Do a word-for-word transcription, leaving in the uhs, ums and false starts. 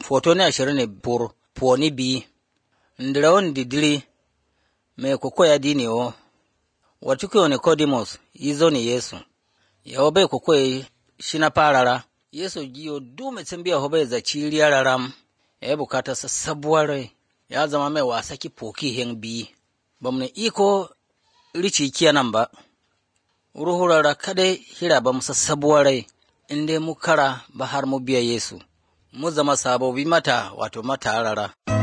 foto ne ashirini ne pur poni bi ndiraon didiri me kukoya dini o watukiyo Nicodemus izo ni Yesu ya obe kukoye shina parara Yesu giyo dume tsimbiya hobe za chiliya raram ya bukata sa sabuware ya zama mai wasa ki poki hen bi bamne iko rici kiyanan ba ruhurara kadai hira ba musa sabuware inde mu kara ba har mu biya Yesu mu zama sabobi mata wato mata rara